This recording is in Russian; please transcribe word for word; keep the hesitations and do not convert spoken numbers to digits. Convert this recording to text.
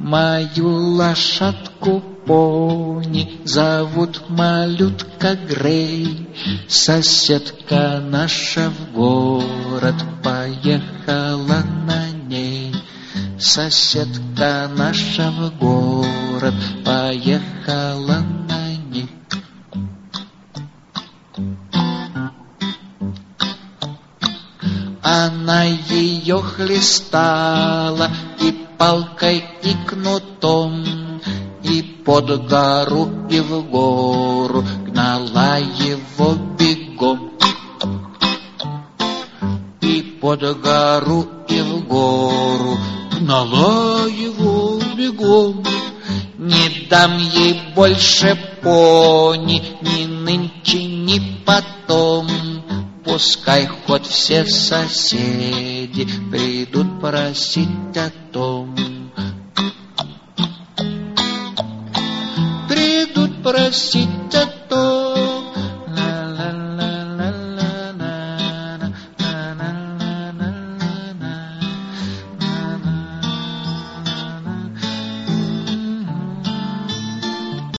Мою лошадку пони зовут малютка Грей. Соседка наша в город поехала на ней. Соседка наша в город поехала на ней. Она ее хлестала и палкой, и кнутом, и под гору, и в гору гнала его бегом. И под гору, и в гору гнала его бегом. Не дам ей больше пони ни нынче, ни потом. Пускай хоть все соседи придут просить о том. Придут просить о том.